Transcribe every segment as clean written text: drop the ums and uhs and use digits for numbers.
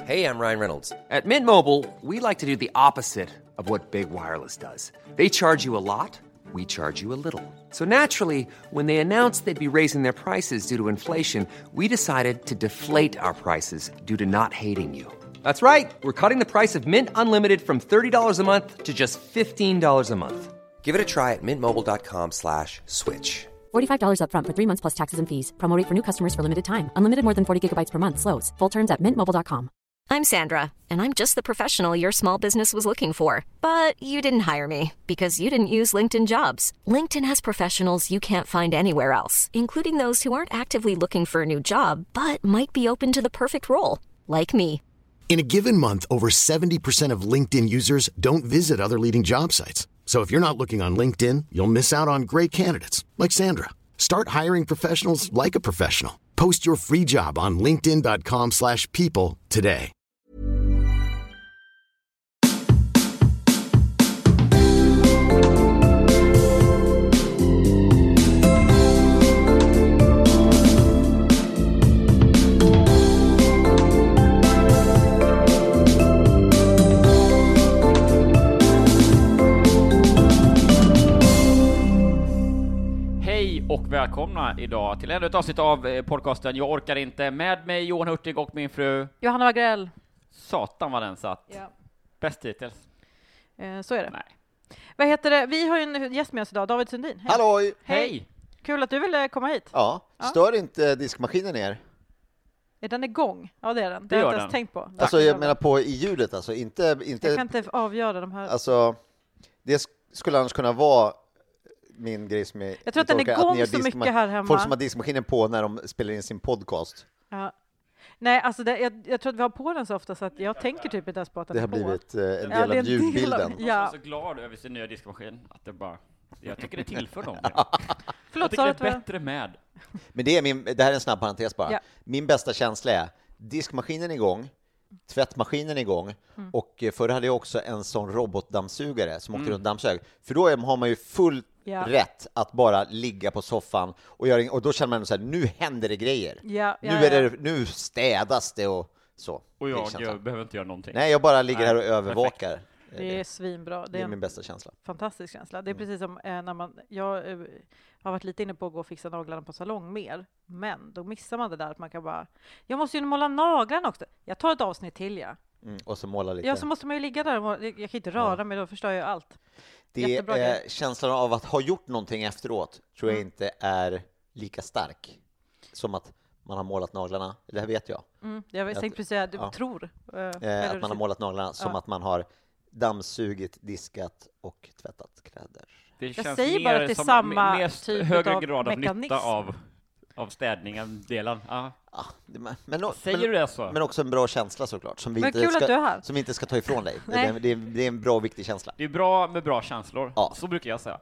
Hey, I'm Ryan Reynolds. At Mint Mobile, we like to do the opposite of what Big Wireless does. They charge you a lot, we charge you a little. So naturally, when they announced they'd be raising their prices due to inflation, we decided to deflate our prices due to not hating you. That's right. We're cutting the price of Mint Unlimited from $30 a month to just $15 a month. Give it a try at mintmobile.com/switch. $45 up front for 3 months plus taxes and fees. Promo rate for new customers for limited time. Unlimited more than 40 gigabytes per month. Slows full terms at mintmobile.com. I'm Sandra, and I'm just the professional your small business was looking for. But you didn't hire me because you didn't use LinkedIn Jobs. LinkedIn has professionals you can't find anywhere else, including those who aren't actively looking for a new job, but might be open to the perfect role, like me. In a given month, over 70% of LinkedIn users don't visit other leading job sites. So if you're not looking on LinkedIn, you'll miss out on great candidates like Sandra. Start hiring professionals like a professional. Post your free job on linkedin.com/people today. Och välkomna idag till ännu ett avsnitt av podcasten Jag orkar inte, med mig Johan Hurtig och min fru Johanna Wagrell. Satan vad den satt. Ja. Bäst hittills. Så är det. Nej. Vad heter det? Vi har ju en gäst med oss idag, David Sundin. Hej. Halloj! Hej! Kul att du ville komma hit. Ja, stör inte diskmaskinen er? Är den igång? Ja, det är den. Det har jag gör inte ens den. tänkt på. Alltså jag menar på i ljudet, alltså inte... Jag kan inte avgöra de här. Alltså, det skulle annars kunna vara min grej som är... Jag tror att den är igång så mycket här hemma. Folk som har diskmaskinen på när de spelar in sin podcast. Ja. Nej, alltså jag tror att vi har på den så ofta så att jag tänker typ inte ens på att den det är har på. blivit en del av ljudbilden. Jag är så glad över sin nya diskmaskin att det bara... Jag tycker det tillför någonting. Förlåt, jag tycker det är bättre med. Men det här är en snabb parentes bara. Ja. Min bästa känsla är diskmaskinen igång, tvättmaskinen igång och förr hade jag också en sån robotdammsugare som åkte runt dammsög. För då har man ju full rätt att bara ligga på soffan och då känner man så här, nu händer det grejer. Nu städas det och så. Och jag behöver inte göra någonting. Nej, jag bara ligger här och övervakar. Perfekt. Det är svinbra. Det är min bästa känsla. Fantastisk känsla. Det är precis som när jag har varit lite inne på att gå och fixa naglarna på salong mer. Men då missar man det där att man kan bara, jag måste ju måla naglarna också. Jag tar ett avsnitt till, och så måla lite. Ja, så måste man ju ligga där. Jag kan inte röra mig, då förstör jag allt. Det är känslan av att ha gjort någonting efteråt tror jag inte är lika stark som att man har målat naglarna. Det här vet jag. Jag tänkte precis säga, du tror. Att man har målat naglarna som att man har dammsugit, diskat och tvättat kläder. Det jag känns säger bara att det är samma mest typ högre av grad av mekanism. nytta av städningen delen. Säger du det så? Men också en bra känsla såklart som vi inte ska ta ifrån dig. Det är en bra och viktig känsla. Det är bra med bra känslor. Ja. Så brukar jag säga.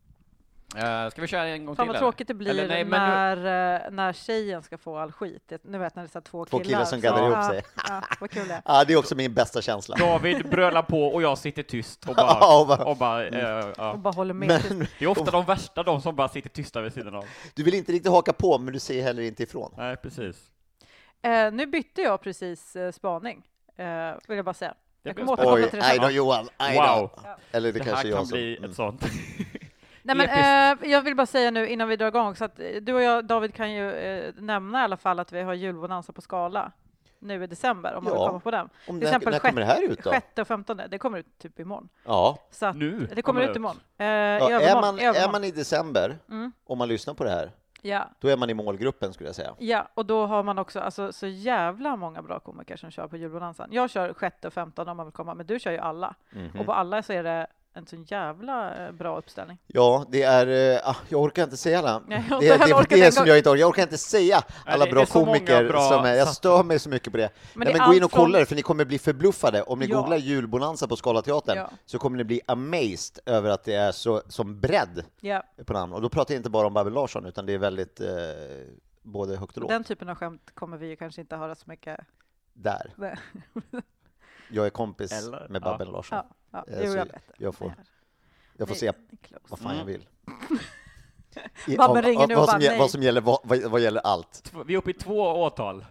Ska vi köra en gång Fan till? Vad tråkigt det blir när tjejen ska få all skit. Nu vet när det är två killar som gaddar ihop sig. Vad kul det är. Ja, det är också min bästa känsla. David brölar på och jag sitter tyst och bara, och bara håller med. Det är ofta de värsta, de som bara sitter tysta vid sidan av. Du vill inte riktigt haka på, men du säger heller inte ifrån. Nej, precis. Nu bytte jag precis spaning, vill jag bara säga. Oj, aj då Johan, aj då. Wow. Eller det kanske här jag kan som... bli ett sånt. Nej, men, jag vill bara säga nu innan vi drar igång så att du och jag, David, kan ju nämna i alla fall att vi har julbonanza på Skala nu i december, om man vill komma på den. Till exempel när kommer det här ut då? 6 och 15, det kommer ut typ imorgon. Ja. Så att, nu det kommer ut imorgon. Är man i december, om man lyssnar på det här, då är man i målgruppen skulle jag säga. Ja, och då har man också så jävla många bra komiker som kör på julbonanzan. Jag kör 6 och 15 om man vill komma, men du kör ju alla. Och på alla så är det en så jävla bra uppställning. Ja, det är... jag orkar inte säga alla. Det är det som jag inte orkar. Jag orkar inte säga alla bra komiker som är... Jag stör mig så mycket på det. Men gå in och kolla det, för ni kommer bli förbluffade. Om ni googlar julbonanza på Scalateatern så kommer ni bli amazed över att det är så som bredd på namn. Och då pratar jag inte bara om Babben Larsson, utan det är väldigt både högt och lågt. Den typen av skämt kommer vi ju kanske inte höra så mycket där. Jag är kompis med Babben Larsson. Jag får säga vad fan jag vill. Vad som gäller allt. Vi är uppe i 2 åtal.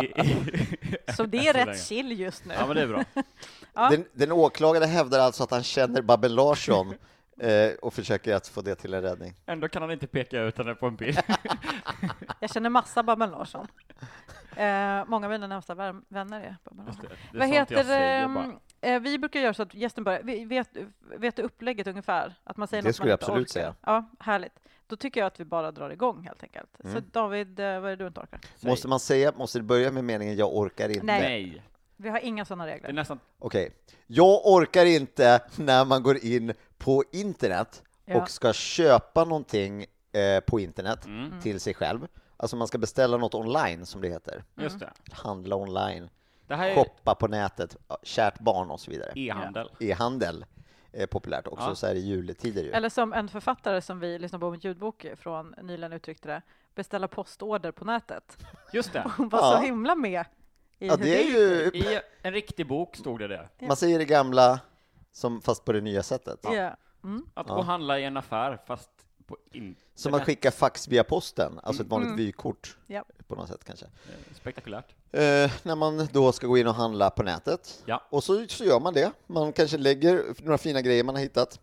Så det är rätt chill just nu. Ja, men det är bra. Den åklagade hävdar alltså att han känner Babben Larsson och försöker att få det till en räddning. Ändå kan han inte peka ut henne på en bild. Jag känner massa Babben Larsson. Många av mina närmsta vänner är Babben Larsson. Vad heter vi brukar göra så att gästen börjar. Vet du upplägget ungefär? Att man säger det något skulle jag absolut säga. Ja, härligt. Då tycker jag att vi bara drar igång helt enkelt. Så David, vad är det du inte orkar? Måste det börja med meningen jag orkar inte? Nej. Vi har inga sådana regler. Det är nästan... Okej. Jag orkar inte när man går in på internet och ska köpa någonting på internet till sig själv. Alltså man ska beställa något online som det heter. Just det. Handla online. Det här är... Shoppa på nätet. Kärt barn och så vidare. E-handel. E-handel är populärt också så här i juletider ju. Eller som en författare som vi lyssnade på en ljudbok från nyligen uttryckte det. Beställa postorder på nätet. Just det. Hon var så himla med. Det är ju... I en riktig bok stod det där. Man säger det gamla fast på det nya sättet. Att gå och handla i en affär fast på som att skicka fax via posten, alltså ett vanligt vykort på något sätt kanske. Spektakulärt. När man då ska gå in och handla på nätet. Ja. Och så gör man det. Man kanske lägger några fina grejer man har hittat.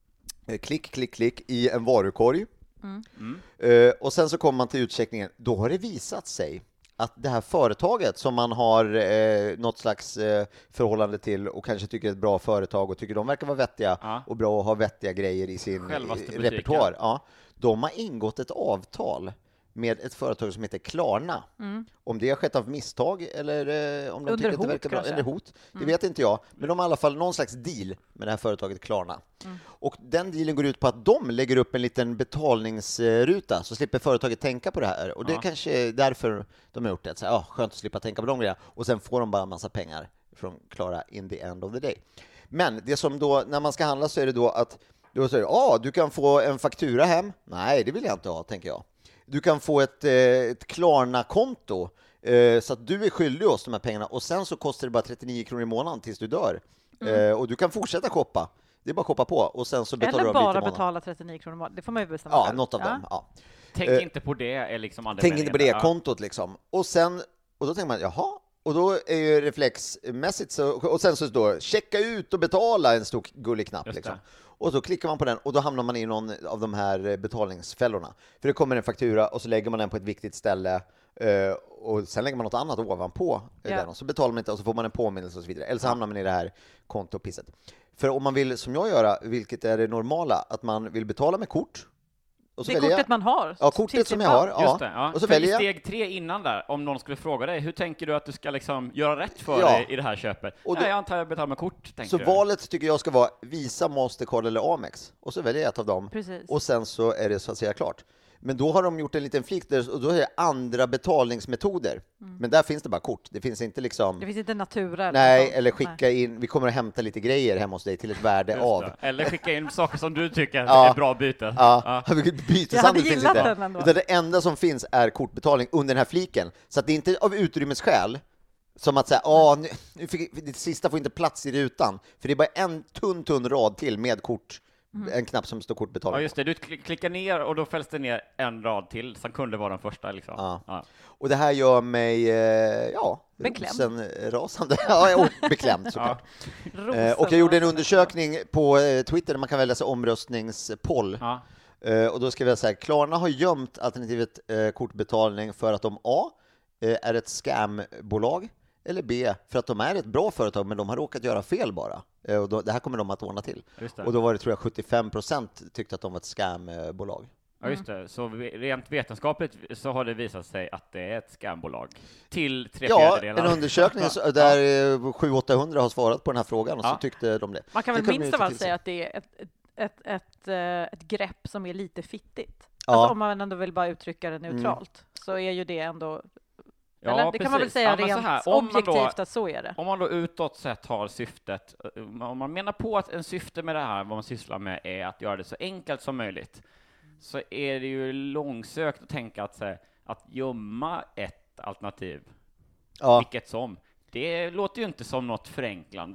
Klick i en varukorg. Och sen så kommer man till utcheckningen. Då har det visat sig att det här företaget som man har något slags förhållande till och kanske tycker är ett bra företag och tycker de verkar vara vettiga och bra och ha vettiga grejer i sin repertoar. Ja, de har ingått ett avtal med ett företag som heter Klarna. Om det har skett av misstag eller om de tycker att det verkar bra, eller hot, det vet inte jag. Men de har i alla fall någon slags deal med det här företaget Klarna. Och den dealen går ut på att de lägger upp en liten betalningsruta så slipper företaget tänka på det här. Och det är kanske därför de har gjort det. Så, skönt att slippa tänka på de grejerna. Och sen får de bara en massa pengar från Klara in the end of the day. Men det som då, när man ska handla så är det då att då säger du kan få en faktura hem. Nej, det vill jag inte ha, tänker jag. Du kan få ett Klarna-konto så att du är skyldig oss de här pengarna och sen så kostar det bara 39 kronor i månaden tills du dör. Och du kan fortsätta shoppa. Det är bara att shoppa på och sen så betalar eller du bara betala 39 kronor i månaden. Det får man ju bestämma själv. Något av dem. Ja. Tänk inte på det är liksom tänk inte på det kontot liksom. Och då tänker man jaha. Och då är ju reflexmässigt så, och sen så då checka ut och betala en stor gullig knapp liksom. Och så klickar man på den och då hamnar man i någon av de här betalningsfällorna. För det kommer en faktura och så lägger man den på ett viktigt ställe och sen lägger man något annat ovanpå den och så betalar man inte och så får man en påminnelse och så vidare. Eller så hamnar man i det här kontopisset. För om man vill, som jag gör, vilket är det normala, att man vill betala med kort. Och så det kortet man har. Ja, kortet som jag har. Just det, Och så väljer jag. Steg 3 innan där, om någon skulle fråga dig, hur tänker du att du ska liksom göra rätt för dig i det här köpet? Och då, jag antar jag betalar med kort, tänker så valet tycker jag ska vara Visa, Mastercard eller Amex. Och så väljer jag ett av dem. Precis. Och sen så är det så att säga klart. Men då har de gjort en liten flik där, och då är det andra betalningsmetoder. Men där finns det bara kort. Det finns inte liksom... Det finns inte natura. Nej, eller skicka in... Vi kommer att hämta lite grejer hemma hos dig till ett värde av... Eller skicka in saker som du tycker är bra byte. Byteshandel finns inte. Utan det enda som finns är kortbetalning under den här fliken. Så att det är inte av utrymmesskäl som att säga, nu fick, det sista får inte plats i rutan. För det är bara en tunn rad till med kort. En knapp som står kortbetalning. Ja, just det. Du klickar ner och då fälls det ner en rad till som kunde vara den första liksom. Ja. Och det här gör mig rasande. Beklämd såklart. Och jag gjorde en undersökning på Twitter där man kan välja sig omröstningspoll. Och då skrev jag så här: Klarna har gömt alternativet kortbetalning för att de A är ett scambolag, eller B för att de är ett bra företag men de har råkat göra fel bara. Och då, det här kommer de att ordna till. Och då var det, tror jag, 75% tyckte att de var ett scambolag. Ja, just det. Så rent vetenskapligt så har det visat sig att det är ett scambolag till 3/4. Ja, en undersökning där 700-800 har svarat på den här frågan och så tyckte de det. Man kan väl minst av allt säga att det är ett grepp som är lite fittigt. Alltså, om man ändå vill bara uttrycka det neutralt så är ju det ändå... Eller, det kan man väl säga rent objektivt att så är det. Om man då utåt sett har syftet, om man menar på att en syfte med det här, vad man sysslar med, är att göra det så enkelt som möjligt, så är det ju långsökt att tänka att gömma ett alternativ, vilket som. Det låter ju inte som något förenklande.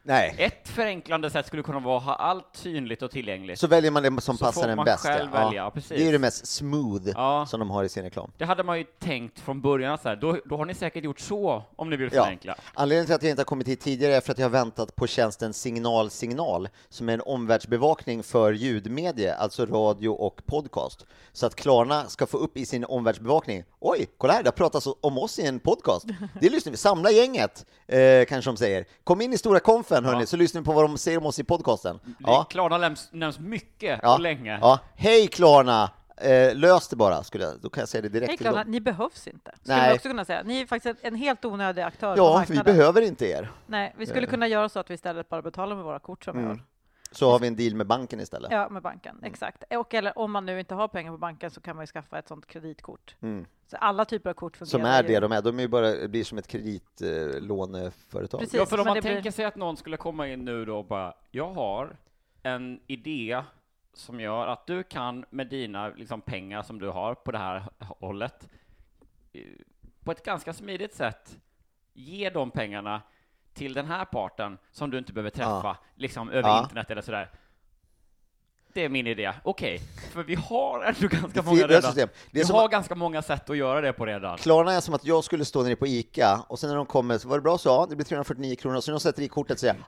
Nej. Ett förenklande sätt skulle kunna vara att ha allt synligt och tillgängligt. Så väljer man det som passar en bäst. Själv välja, precis. Det är det mest smooth som de har i sin reklam. Det hade man ju tänkt från början så här. Då har ni säkert gjort så om ni vill förenkla. Anledningen till att jag inte har kommit hit tidigare är för att jag har väntat på tjänsten Signal som är en omvärldsbevakning för ljudmedie, alltså radio och podcast. Så att Klarna ska få upp i sin omvärldsbevakning. Oj, kolla här, det pratas om oss i en podcast. Det lyssnar vi, samla gänget, kanske de säger. Kom in i stora konfen, hörni, så lyssnar vi på vad de säger om oss i podcasten. Klarna nämns mycket och länge. Ja. Hej Klarna, lös det bara, då kan jag säga det direkt. Hej Klarna, ni behövs inte. Skulle jag också kunna säga. Ni är faktiskt en helt onödig aktör på marknaden. Vi behöver inte er. Nej, vi skulle kunna göra så att vi istället bara betalar med våra kort som vi har. Så har vi en deal med banken istället. Ja, med banken, exakt. Och eller om man nu inte har pengar på banken så kan man ju skaffa ett sånt kreditkort. Så alla typer av kort fungerar. Som är det de är ju bara blir som ett kreditlåneföretag. Precis, ja, för om man tänker sig att någon skulle komma in nu då och bara, jag har en idé som gör att du kan med dina liksom, pengar som du har på det här hållet på ett ganska smidigt sätt ge de pengarna till den här parten som du inte behöver träffa liksom över internet eller sådär. Det är min idé. Okej, för vi har ändå ganska många redan. Vi har ganska många sätt att göra det på redan. Klarna är som att jag skulle stå nere på ICA och sen när de kommer så var det bra så, det blir 349 kronor. Så när de sätter i kortet och säger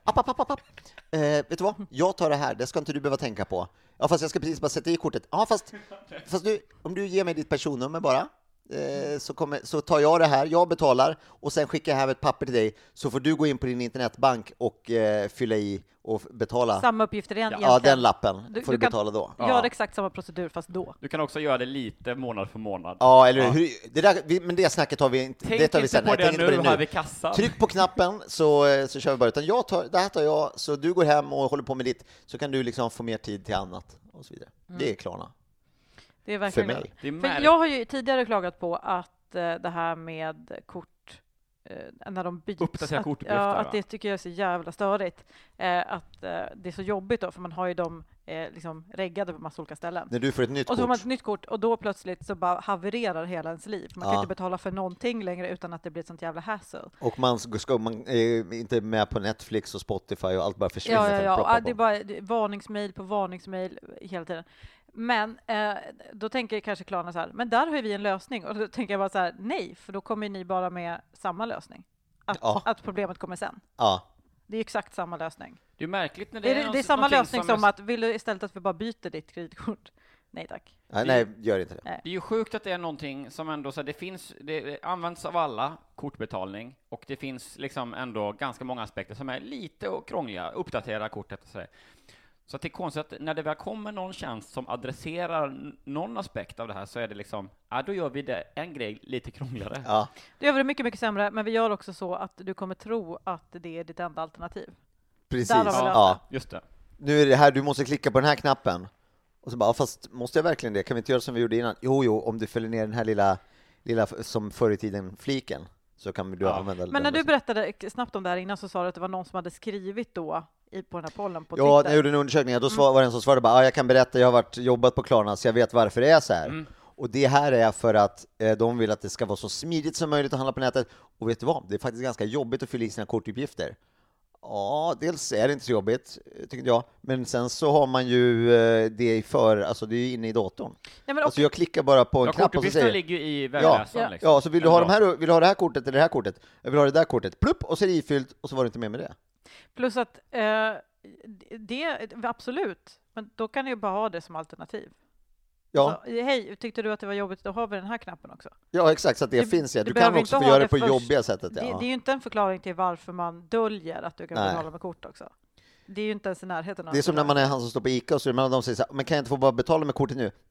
vet du vad? Jag tar det här, det ska inte du behöva tänka på. Ja, fast jag ska precis bara sätta i kortet. Ja, fast du, om du ger mig ditt personnummer bara så tar jag det här, jag betalar och sen skickar jag här ett papper till dig så får du gå in på din internetbank och fylla i och betala. Samma uppgifter igen. Ja, den lappen får du betala då. Gör exakt samma procedur fast då. Du kan också göra det lite månad för månad. Ja, eller hur? Det där, men det snacket har vi inte. Tänk det tar vi sen. På det nu, har vi kassan. Tryck på knappen så kör vi bara. Utan det här tar jag, så du går hem och håller på med ditt, så kan du liksom få mer tid till annat och så vidare. Det är Klarna. Det är verkligen för mig. För jag har ju tidigare klagat på att det här med kort när de byts, uppdatera kortuppgifter, att det tycker jag är så jävla störigt. Att det är så jobbigt då, för man har ju dem liksom reggade på massa olika ställen. När du får ett nytt kort. Och så har man ett nytt kort och då plötsligt så bara havererar hela ens liv. Man kan inte betala för någonting längre utan att det blir ett sånt jävla hassle. Och man är inte med på Netflix och Spotify och allt bara försvinner. Ja, det är bara varningsmail på varningsmail hela tiden. Men då tänker kanske Klarna så här, men där har vi en lösning. Och då tänker jag bara så här, nej, för då kommer ni bara med samma lösning. Att problemet kommer sen. Ja. Det är exakt samma lösning. Det är märkligt när det är samma lösning som att, vill du istället att vi bara byter ditt kreditkort? Nej tack. Nej, gör inte det. Det är ju sjukt att det är någonting som ändå så det används av alla, kortbetalning, och det finns liksom ändå ganska många aspekter som är lite krångliga, uppdatera kortet och så. Så att det är konstigt att när det väl kommer någon tjänst som adresserar någon aspekt av det här så är det liksom, då gör vi det en grej lite krångligare. Ja. Det gör vi det mycket, mycket sämre, men vi gör också så att du kommer tro att det är ditt enda alternativ. Precis, ja. Just det. Nu är det här, du måste klicka på den här knappen. Och så bara, fast måste jag verkligen det? Kan vi inte göra som vi gjorde innan? Jo, om du följer ner den här lilla som förr i tiden fliken, så kan du använda den. Men när du berättade snabbt om det här innan så sa du att det var någon som hade skrivit då på den här pollen på Twitter. Ja, när jag gjorde en undersökning, då var det en som svarade bara, jag kan berätta, jag har jobbat på Klarna så jag vet varför det är så här. Och det här är för att de vill att det ska vara så smidigt som möjligt att handla på nätet. Och vet du vad? Det är faktiskt ganska jobbigt att fylla i sina kortuppgifter. Ja, dels är det inte så jobbigt, tycker jag. Men sen så har man ju det alltså det är inne i datorn. Ja, men alltså jag klickar bara på en knapp och så säger ligger i webbläsaren. Liksom. Ja, så vill du ha vill du ha det här kortet eller det här kortet? Jag vill ha det där kortet. Plupp, och så är det ifyllt och så var det inte med det. Plus att det absolut, men då kan du ju bara ha det som alternativ. Ja. Så, hej, tyckte du att det var jobbigt, då har vi den här knappen också. Ja, exakt, så att det finns. Du kan också få göra det på jobbiga sättet. Ja. Det är ju inte en förklaring till varför man döljer att du kan betala med kort också. Det är ju inte ens i närheten av. Det är som när man är han som står på ICA och så de säger så här, men kan jag inte få bara betala med kortet nu?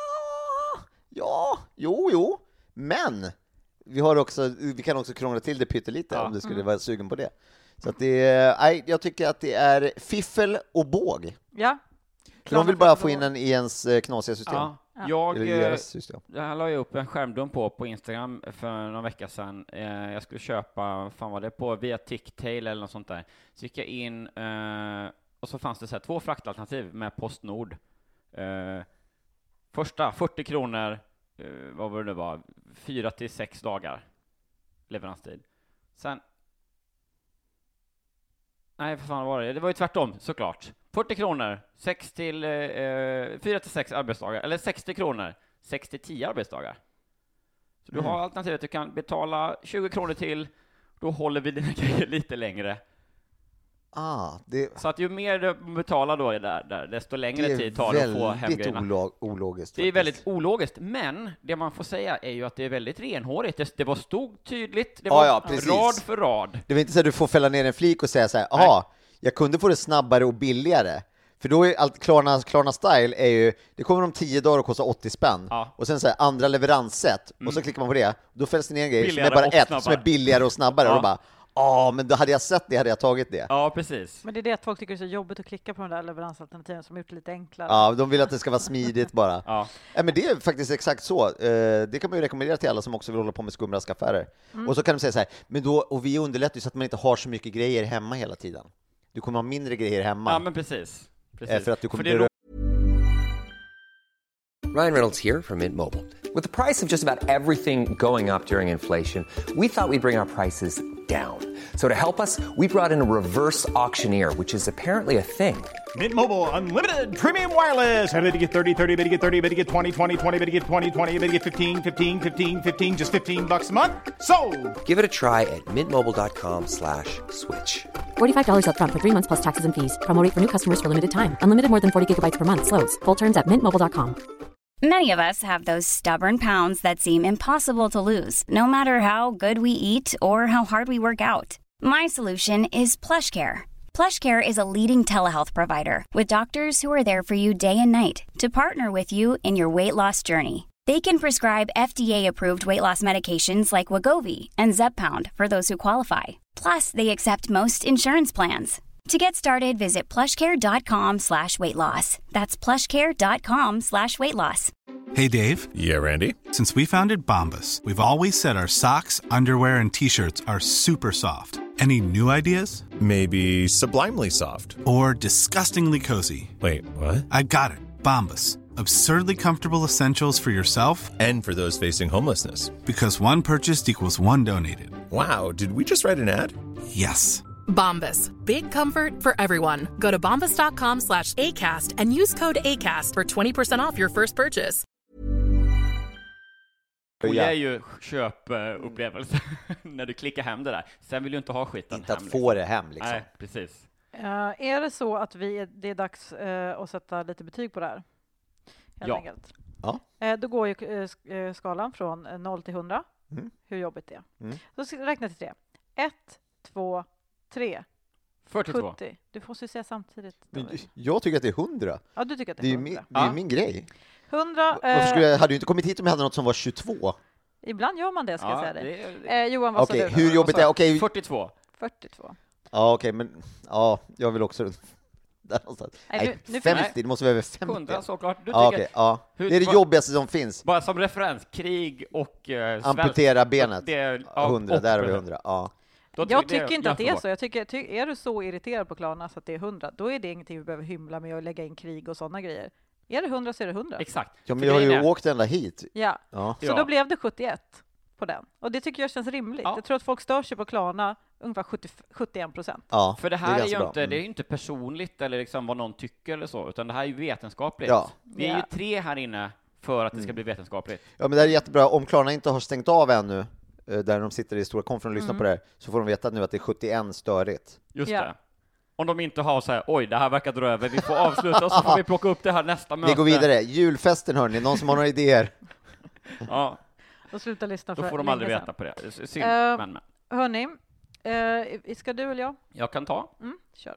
Ja, jo, men vi kan också krångla till det pyttelite om du skulle vara sugen på det. Så att jag tycker att det är fiffel och båg. Ja. De vill bara få in den i ens knasiga system. Ja. Jag la upp en skärmdump på Instagram för någon vecka sedan. Jag skulle köpa, via Ticktail eller något sånt där. Så gick jag in och så fanns det så här 2 fraktalternativ med Postnord. Första 40 kronor, vad var det nu var, 4 till 6 dagar leveranstid. Sen Nej, för fan var det? Det var ju tvärtom, såklart. 40 kronor, 4 till 6 arbetsdagar. Eller 60 kronor, 6 till 10 arbetsdagar. Så du har alternativet, du kan betala 20 kronor till, då håller vi dina grejer lite längre. Så att ju mer du betalar då där, desto längre tid tar det att få hem grejerna. Det är ologiskt. Det är väldigt ologiskt, men det man får säga är ju att det är väldigt renhårigt. Det var stod tydligt, det var rad för rad. Det var inte så att du får fälla ner en flik och säga så här, jag kunde få det snabbare och billigare. För då är allt Klarna Style är ju, det kommer om 10 dagar och kostar 80 spänn. Ja. Och sen så här, andra leveranssätt. Och så klickar man på det. Då fälls det ner en grej som är bara ett, som är billigare och snabbare. Och då bara, men då hade jag sett det, hade jag tagit det. Ja, precis. Men det är det att folk tycker det är så jobbigt att klicka på de där leveransalternativen som gjort det lite enklare. Ja, de vill att det ska vara smidigt bara. Men det är faktiskt exakt så. Det kan man ju rekommendera till alla som också vill hålla på med skumraskaffärer. Och så kan de säga så här, men då, och vi underlättar ju så att man inte har så mycket grejer hemma hela tiden. Du kommer ha mindre grejer hemma. Ja, men precis. För att du kommer Ryan Reynolds here from Mint Mobile. With the price of just about everything going up during inflation, we thought we'd bring our prices down. So to help us, we brought in a reverse auctioneer, which is apparently a thing. Mint Mobile Unlimited Premium Wireless. How to get 30, 30, bit to get 30, bit to get 20, 20, 20, bit to get 20, 20, bit to get 15, 15, 15, 15, just $15 a month? Sold! Give it a try at mintmobile.com/switch. $45 up front for 3 months plus taxes and fees. Promo rate for new customers for limited time. Unlimited more than 40 gigabytes per month. Slows full terms at mintmobile.com. Many of us have those stubborn pounds that seem impossible to lose, no matter how good we eat or how hard we work out. My solution is PlushCare. PlushCare is a leading telehealth provider with doctors who are there for you day and night to partner with you in your weight loss journey. They can prescribe FDA-approved weight loss medications like Wegovy and Zepbound for those who qualify. Plus, they accept most insurance plans. To get started, visit plushcare.com/weightloss. That's plushcare.com/weightloss. Hey, Dave. Yeah, Randy. Since we founded Bombas, we've always said our socks, underwear, and T-shirts are super soft. Any new ideas? Maybe sublimely soft. Or disgustingly cozy. Wait, what? I got it. Bombas. Absurdly comfortable essentials for yourself and for those facing homelessness. Because one purchased equals one donated. Wow, did we just write an ad? Yes. Bombas. Big comfort for everyone. Go to bombas.com/ACAST and use code ACAST for 20% off your first purchase. Och det är ju köpupplevelse när du klickar hem det där. Sen vill du inte ha skiten inte hem. Inte att få det hem liksom. Nej, precis. Är det så att det är dags att sätta lite betyg på det här? Helt enkelt. Ja. Då går ju skalan från 0 till 100. Hur jobbigt det är. Så räkna till 3. 1, 2, 3. 42. 70. Du får ju säga samtidigt. Jag tycker att det är 100. Ja, du tycker att det är 100. Det är min grej. 100. Hade du inte kommit hit om jag hade något som var 22? Ibland gör man det, ska jag säga dig. Johan, vad sa du? Hur jobbigt är det? 42. 42. Ja, okej, men jag vill också där någonstans. Nej, 50, det måste vara över 50. 100 såklart. Du tycker, det är det jobbigaste som finns. Bara som referens, krig och amputera benet. 100, där har vi 100. Ja. Jag tycker inte att det är så. Jag tycker, är du så irriterad på Klarna så att det är 100, då är det ingenting vi behöver hymla med och lägga in krig och sådana grejer. Är det 100 så är det 100. Exakt. Ja, men jag har ju åkt ända hit. Ja. Så då blev det 71 på den. Och det tycker jag känns rimligt. Jag tror att folk stör sig på Klarna ungefär 71%. Ja, för det här är ju inte, det är ju inte personligt eller liksom vad någon tycker eller så, utan det här är ju vetenskapligt. Vi är ju 3 här inne för att det ska bli vetenskapligt. Ja, men det är jättebra. Om Klarna inte har stängt av ännu, där de sitter i stora konferensen och lyssnar på det här, så får de veta nu att det är 71 störigt. Just det. Om de inte har så här, oj, det här verkar dra över, vi får avsluta och så får vi plocka upp det här nästa möte. Vi går vidare. Julfesten, hörni. Någon som har några idéer? Ja. Och sluta lyssna då får de aldrig veta på det. Synd, men. Hörni, ska du eller jag? Jag kan ta. Kör.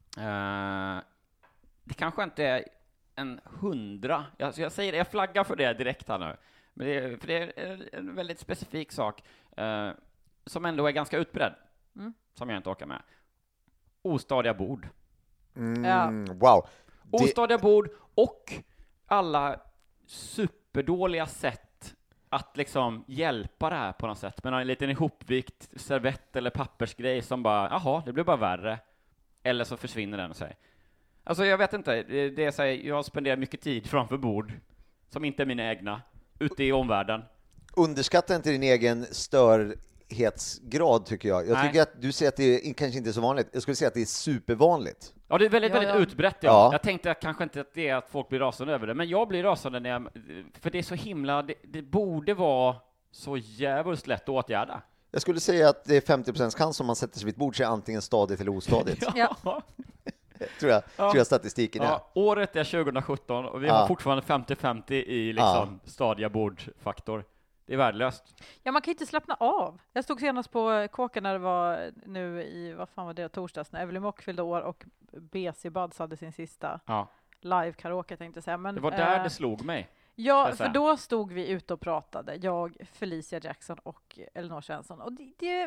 Det kanske inte är en 100. Jag säger det, jag flaggar för det direkt här nu. Men det är en väldigt specifik sak som ändå är ganska utbredd. Som jag inte orkar med. Ostadiga bord. Wow. Ostadiga bord och alla superdåliga sätt att liksom hjälpa det här på något sätt. Men en liten ihopvikt servett eller pappersgrej som bara, jaha, det blir bara värre. Eller så försvinner den och säger. Alltså jag vet inte, det är så här, jag spenderar mycket tid framför bord som inte är mina egna, ute i omvärlden. Underskatta inte din egen vanlighetsgrad tycker jag. Jag tycker att du säger att det kanske inte är så vanligt. Jag skulle säga att det är supervanligt. Ja, det är väldigt utbrett. Ja. Jag tänkte kanske inte att det är att folk blir rasande över det, men jag blir rasande för det är så himla, det borde vara så jävligt lätt att åtgärda. Jag skulle säga att det är 50% chans om man sätter sig vid ett bord så är antingen stadigt eller ostadigt. Ja. tror jag statistiken är. Året är 2017 och vi har fortfarande 50-50 i liksom stadiga bordfaktor. Det är värdelöst. Ja, man kan inte slappna av. Jag stod senast på kåken när det var nu i, vad fan var det, torsdags, när Evelyn Mock fyllde år och BC Buds hade sin sista live-karaoke, tänkte jag säga. Men, det var där det slog mig. Ja, för då stod vi ute och pratade. Jag, Felicia Jackson och Elinor Svensson. Och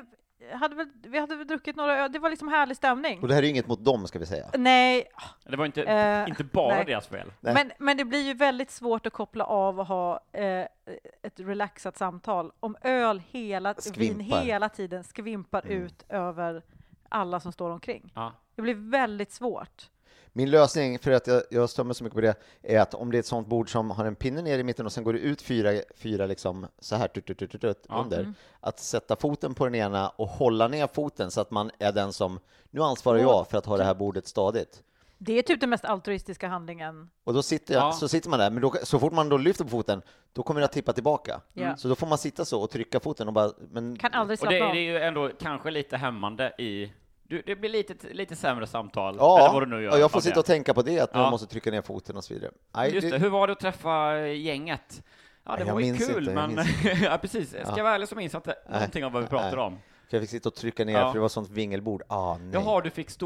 vi hade väl druckit några, det var liksom härlig stämning. Och det här är inget mot dem, ska vi säga. Nej. Det var inte bara deras fel. Men det blir ju väldigt svårt att koppla av och ha ett relaxat samtal om vin hela tiden skvimpar ut över alla som står omkring. Ja. Det blir väldigt svårt. Min lösning, för att jag stämmer så mycket på det, är att om det är ett sånt bord som har en pinne ner i mitten och sen går det ut fyra liksom så här under, att sätta foten på den ena och hålla ner foten så att man är den som, nu ansvarar jag för att ha det här bordet stadigt. Det är typ den mest altruistiska handlingen. Och då sitter man där, men så fort man då lyfter på foten, då kommer det att tippa tillbaka. Så då får man sitta så och trycka foten och bara... kan aldrig slappna av. Och det är ju ändå kanske lite hämmande i... Det blir lite sämre samtal. Eller vad du nu gör. Ja, jag får sitta och tänka på det, att man måste trycka ner foten och så vidare. Just det, hur var det att träffa gänget? Ja, det var ju kul, men... ja, precis. Ska jag vara ärlig så minns jag inte någonting av vad vi pratade om. För jag fick sitta och trycka ner, för det var sånt vingelbord. Jaha, du fick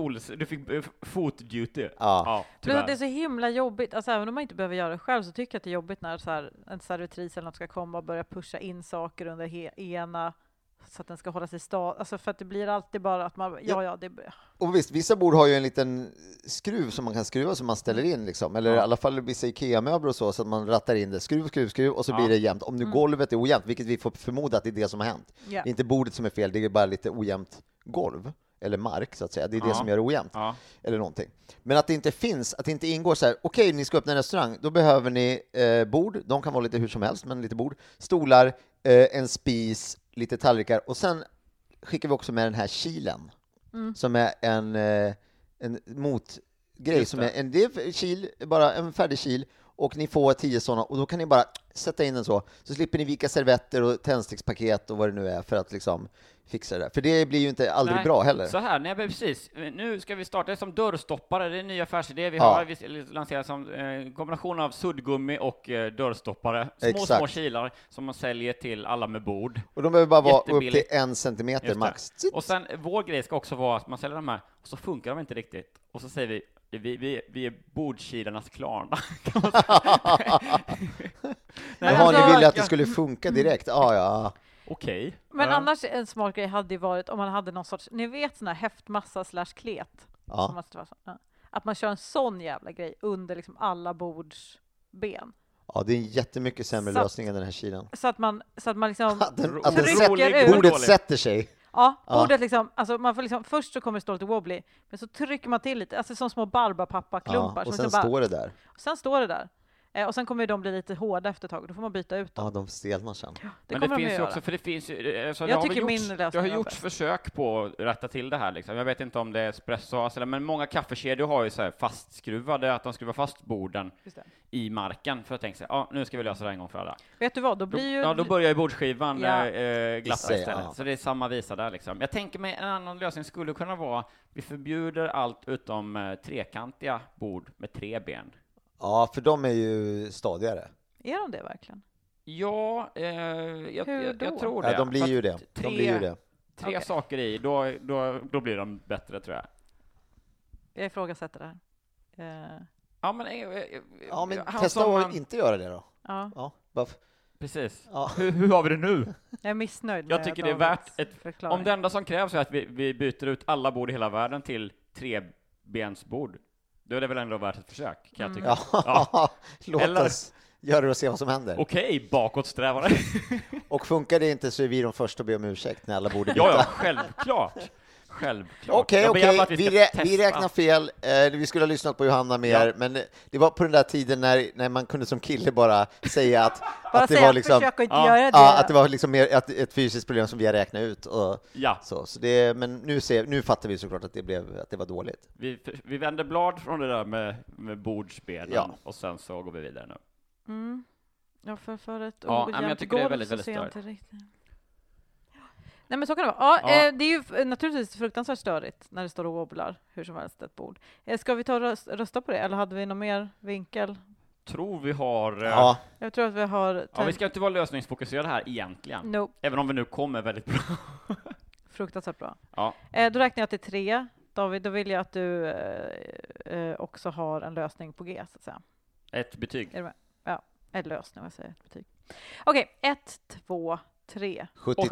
fotduty. Men det är så himla jobbigt. Alltså, även om man inte behöver göra det själv så tycker jag att det är jobbigt när så här, en servitris eller något ska komma och börja pusha in saker under ena... så att den ska hålla sig alltså för att det blir alltid bara att man Och visst, vissa bord har ju en liten skruv som man kan skruva som man ställer in liksom, eller i alla fall vissa IKEA-möbler och så att man rattar in det, skruv och så blir det jämnt. Om nu golvet är ojämnt, vilket vi får förmoda att det är det som har hänt. Det är inte bordet som är fel, det är bara lite ojämnt golv eller mark så att säga. Det är det som gör det ojämnt eller någonting. Men att det inte finns, att det inte ingår så här, okej, ni ska öppna en restaurang, då behöver ni bord, de kan vara lite hur som helst, men lite bord, stolar, en spis, lite tallrikar, och sen skickar vi också med den här kilen som är en motgrej som är en kil, bara en färdig kil, och ni får 10 sådana och då kan ni bara sätta in den så slipper ni vika servetter och tändstickspaket och vad det nu är för att liksom fixa det. För det blir ju inte aldrig bra heller. Så här, nej precis. Nu ska vi starta som dörrstoppare. Det är en ny affärsidé. Vi har lanserat som kombination av suddgummi och dörrstoppare. Små kilar som man säljer till alla med bord. Och de behöver bara vara upp till 1 centimeter max. Och sen vår grej ska också vara att man säljer de här och så funkar de inte riktigt. Och så säger vi är bordkilarnas klarna. Ni ville att det skulle funka direkt. Okej. Men annars en smart grej hade ju varit om man hade någon sorts, ni vet sån här häftmassa /klet. Att man kör en sån jävla grej under liksom alla bords ben. Ja, det är en jättemycket sämre lösning än den här kilen. Så att man liksom bordet sätter sig. Ja, bordet liksom, alltså man får liksom, först så kommer det stå lite wobbly, men så trycker man till lite, alltså som små barbapappa-klumpar. Och sen står det där. Sen står det där. Och sen kommer de bli lite hårda efter ett tag, då får man byta ut dem. Ja, de stelnar sen. Men det finns ju också, för det finns ju, så det har gjorts försök på att rätta till det här liksom. Jag vet inte om det är espresso, men många kaffekedjor har ju så här fastskruvade, att de skruvar fast borden i marken för att tänka sig, nu ska vi lösa det en gång för alla. Vet du vad, då blir ju... då börjar ju bordsskivan glatta istället. Så det är samma visa där liksom. Jag tänker mig en annan lösning skulle kunna vara, vi förbjuder allt utom trekantiga bord med 3 ben. Ja, för de är ju stadigare. Är de det verkligen? Ja, jag tror det. Ja, de blir ju det. Tre saker i, då blir de bättre, tror jag. Jag ifrågasätter det här. Men testa att inte göra det då. Ja. Precis. Ja. Hur har vi det nu? Jag är missnöjd. Jag tycker det är värt om det enda som krävs är att vi byter ut alla bord i hela världen till 3-bensbord. Då är det väl ändå värt ett försök, kan jag tycka. Låt oss göra det och se vad som händer. Okej, bakåtsträvare. Och funkar det inte så är vi de första att be om ursäkt när alla borde byta. Ja, självklart. Självklart. Okej. Vi räknar fel. Vi skulle ha lyssnat på Johanna mer, men det var på den där tiden när man kunde som kille bara säga att det var liksom att det var liksom mer ett fysiskt problem som vi har räknat ut och så det, men nu fattar vi såklart att det var dåligt. Vi vänder blad från det där med bordsbenen och sen så går vi vidare nu. Ja, för ett men jag tycker det är väldigt störigt. Nej, men så kan det vara. Ja. Det är ju naturligtvis fruktansvärt störigt när det står och wobblar hur som helst ett bord. Ska vi ta och rösta på det, eller hade vi någon mer vinkel? Tror vi har... Jag tror att vi har... vi ska inte vara lösningsfokuserade här egentligen. Nope. Även om vi nu kommer väldigt bra. Fruktansvärt bra. Ja. Då räknar jag till 3. David, då vill jag att du också har en lösning på G, så att säga. Ett betyg. Är du med? Ja, en lösning, vad säger jag? Ett betyg. Okej, 1, 2, 3. 72.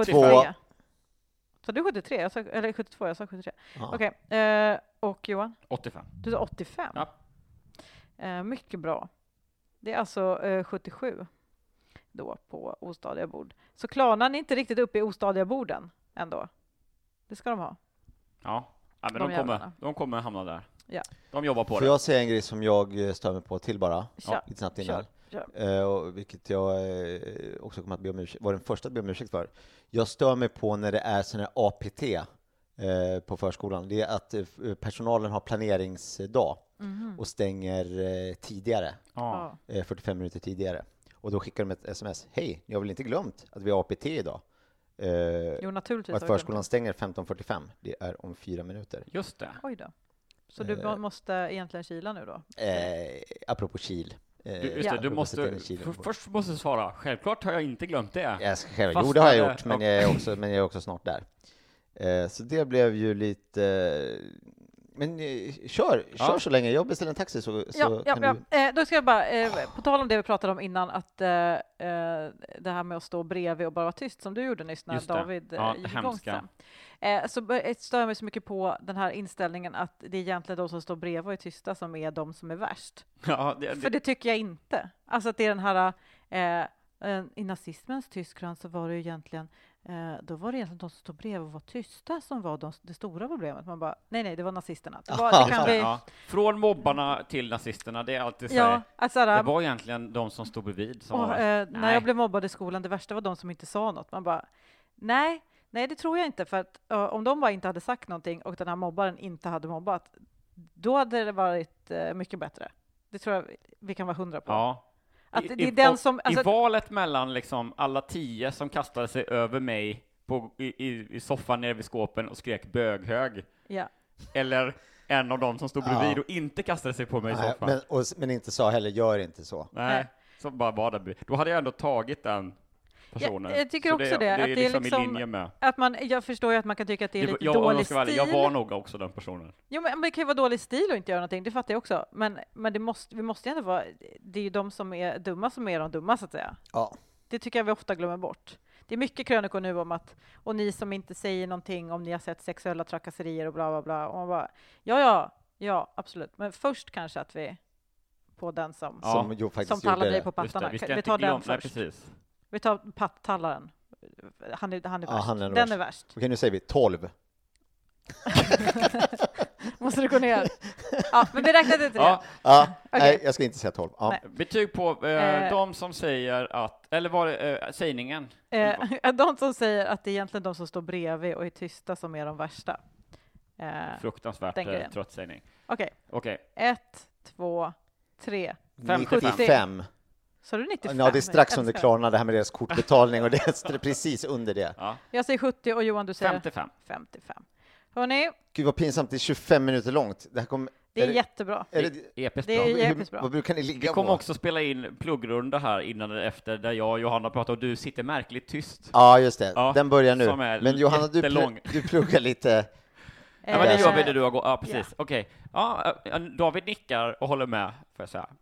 Så du 73? Eller 72, jag sa 73. Ja. Okej, och Johan? 85. Du sa 85? Ja. Mycket bra. Det är alltså 77 då på ostadiga bord. Så klarar ni inte riktigt upp i ostadiga borden ändå? Det ska de ha. Ja, men de kommer hamna där. Ja. De jobbar på det. Får jag säga en grej som jag stör mig på till bara? Lite snabbt innan. Vilket jag också kommer att be om ursäkt, var den första att be om ursäkt för. Jag stör mig på när det är sån här APT på förskolan. Det är att personalen har planeringsdag och stänger tidigare. 45 minuter tidigare. Och då skickar de ett sms. Hej, ni har väl inte glömt att vi har APT idag? Jo, naturligtvis. Och att förskolan stänger 15:45. Det är om 4 minuter. Just det. Oj då. Så du måste egentligen kila nu då? Apropå kil. Du måste först måste svara. Självklart har jag inte glömt det. Jo, det har jag gjort, men jag är också snart där. Så det blev ju lite... Men kör så länge. Jag beställer en taxi så kan du... Då ska jag bara, på tal om det vi pratade om innan, att det här med att stå bredvid och bara vara tyst som du gjorde nyss när David gick igång sen. Så stör jag mig så mycket på den här inställningen att det är egentligen de som står bredvid och är tysta som är de som är värst. För det tycker jag inte. Alltså att det är den här i nazismens Tyskland så var det egentligen då var det egentligen de som stod bredvid och var tysta som var det stora problemet. Man bara, nej, det var nazisterna. Från mobbarna till nazisterna, det är alltid så. Det var egentligen de som stod bredvid. När jag blev mobbad i skolan, det värsta var de som inte sa något. Man bara, nej, det tror jag inte. För att om de bara inte hade sagt någonting och den här mobbaren inte hade mobbat, då hade det varit mycket bättre. Det tror jag vi kan vara 100 på. Ja. I valet mellan liksom alla 10 som kastade sig över mig i soffan nere vid skåpen och skrek böghög. Ja. Eller en av dem som stod bredvid och inte kastade sig på mig i soffan. Men inte sa heller, gör inte så. Nej, så bara var det. Då hade jag ändå tagit den personen. Jag tycker så också det. Att det är liksom i linje med. Jag förstår ju att man kan tycka att det är lite dålig stil. Jag var nog också den personen. Jo, men det kan ju vara dålig stil och inte göra någonting. Det fattar jag också. Men vi måste ju ändå vara... Det är ju de som är dumma som är de dumma, så att säga. Ja. Det tycker jag vi ofta glömmer bort. Det är mycket krönikor nu om att... Och ni som inte säger någonting om ni har sett sexuella trakasserier och bla bla bla. Och man bara... Ja, absolut. Men först kanske att vi... På den som tallar dig på pattarna. Vi tar den först. Precis. Vi tar pattallaren. Han är värst. Den är värst. Okej, nu säger vi 12. Måste du gå ner? Ja, men vi räknar till det. Okay. Nej, jag ska inte säga 12. Ja. Betyg på de som säger att, eller var det sägningen? De som säger att det är egentligen de som står bredvid och är tysta som är de värsta. Fruktansvärt trött sägning. Okej. 1, 2, 3. 95. Så du 95? Ja, det är strax under Klarna det här med deras kortbetalning och det är precis under det. Ja. Jag säger 70 och Johan, du säger 55. Hörrni. Gud vad pinsamt, det är 25 minuter långt. Det är jättebra. Det är episkt bra. Det är episkt bra. Vad brukar ni ligga på? Vi kommer också spela in pluggrunda här innan eller efter där jag och Johanna pratar och du sitter märkligt tyst. Ja, just det. Ja, den börjar nu. Men Johanna, du pluggar lite. Ja, men det gör vi det du har gått. Ja, precis. Okej. Ja, David nickar och håller med, får jag säga.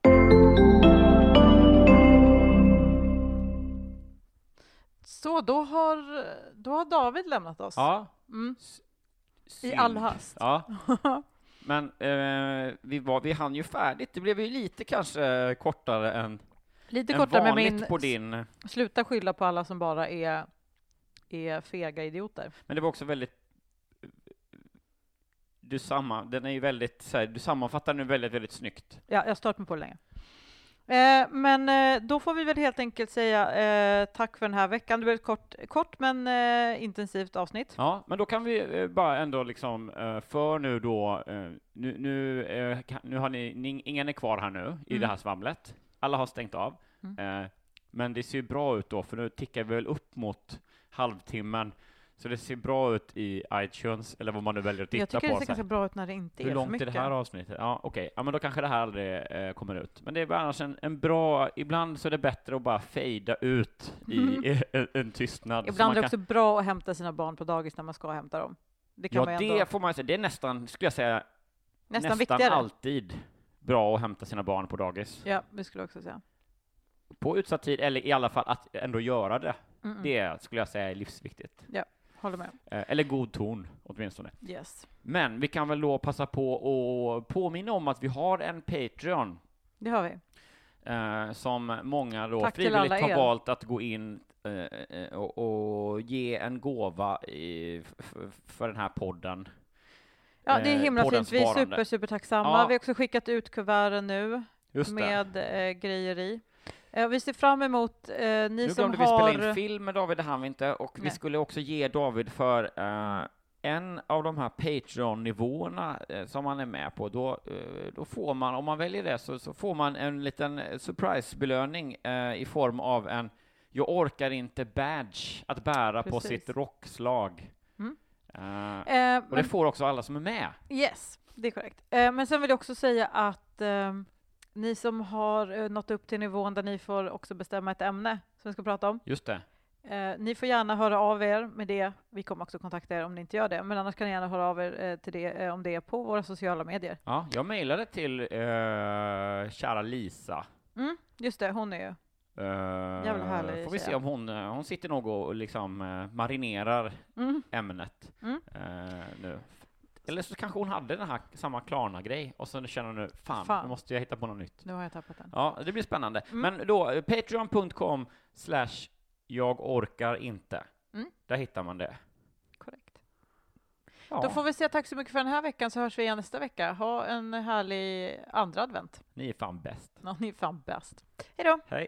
Så då har David lämnat oss. Ja. I all hast. Ja. Men vi hann ju färdigt. Det blev ju lite kanske kortare än med min på din. Sluta skylla på alla som bara är fega idioter. Men det var också väldigt den är ju väldigt, så här, du sammanfattar nu väldigt, väldigt snyggt. Ja, jag har startat mig på det länge. Men då får vi väl helt enkelt säga tack för den här veckan. Det blev ett kort men intensivt avsnitt. Ja, men då kan vi bara ändå liksom för nu då nu har ni ingen är kvar här nu i det här svamlet. Alla har stängt av. Men det ser ju bra ut då, för nu tickar vi väl upp mot halvtimmen. Så det ser bra ut i iTunes, eller vad man nu väljer att titta på. Jag tycker det ser ganska bra ut när det inte är för mycket. Hur långt är det här avsnittet? Ja, okej. Ja, men då kanske det här aldrig kommer ut. Men det är annars en bra... Ibland så är det bättre att bara fejda ut i en tystnad. Ibland är det också bra att hämta sina barn på dagis när man ska hämta dem. Det kan man ändå... det får man säga. Det är nästan, skulle jag säga, nästan viktigare. Alltid bra att hämta sina barn på dagis. Ja, det skulle jag också säga. På utsatt tid, eller i alla fall att ändå göra det. Det skulle jag säga är livsviktigt. Ja. Håller med. Eller god ton, åtminstone. Yes. Men vi kan väl då passa på att påminna om att vi har en Patreon. Det har vi. Som många då frivilligt har valt att gå in och ge en gåva för den här podden. Ja, det är himla fint. Vi är super tacksamma. Ja. Vi har också skickat ut kuverten nu med grejer i. Vi ser fram emot ni som har... Nu glömde vi spela in film med David, det hann vi inte. Och vi skulle också ge David för en av de här Patreon-nivåerna som man är med på. Då får man, om man väljer det, så får man en liten surprise-belöning i form av en jag orkar inte badge att bära på sitt rockslag. Och det får också alla som är med. Yes, det är korrekt. Men sen vill jag också säga att... ni som har nått upp till nivån där ni får också bestämma ett ämne som vi ska prata om. Just det. Ni får gärna höra av er med det. Vi kommer också kontakta er om ni inte gör det. Men annars kan ni gärna höra av er till det om det är på våra sociala medier. Ja, jag mejlade till kära Lisa. Just det, hon är ju jävla härlig. Får vi se om hon sitter nog och liksom marinerar ämnet nu. Eller så kanske hon hade den här samma Klarna-grej och så känner hon nu, fan, nu måste jag hitta på något nytt. Nu har jag tappat den. Ja, det blir spännande. Men då, patreon.com/jag orkar inte. Där hittar man det. Korrekt. Ja. Då får vi säga tack så mycket för den här veckan, så hörs vi igen nästa vecka. Ha en härlig andra advent. Ni är fan bäst. Ja, ni är fan bäst. Hej då. Hej.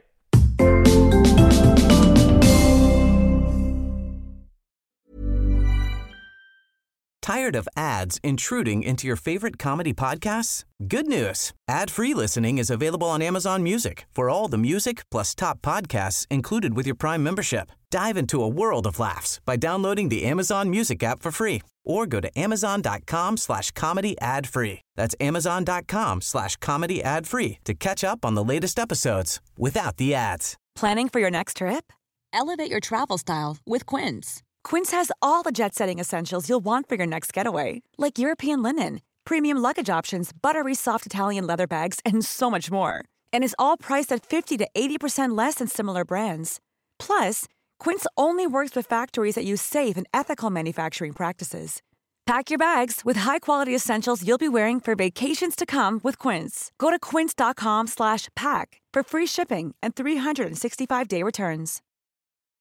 Tired of ads intruding into your favorite comedy podcasts? Good news. Ad-free listening is available on Amazon Music for all the music plus top podcasts included with your Prime membership. Dive into a world of laughs by downloading the Amazon Music app for free or go to amazon.com/comedy ad-free. That's amazon.com/comedy ad-free to catch up on the latest episodes without the ads. Planning for your next trip? Elevate your travel style with Quince. Quince has all the jet-setting essentials you'll want for your next getaway, like European linen, premium luggage options, buttery soft Italian leather bags, and so much more. And is all priced at 50 to 80% less than similar brands. Plus, Quince only works with factories that use safe and ethical manufacturing practices. Pack your bags with high-quality essentials you'll be wearing for vacations to come with Quince. Go to quince.com/pack for free shipping and 365-day returns.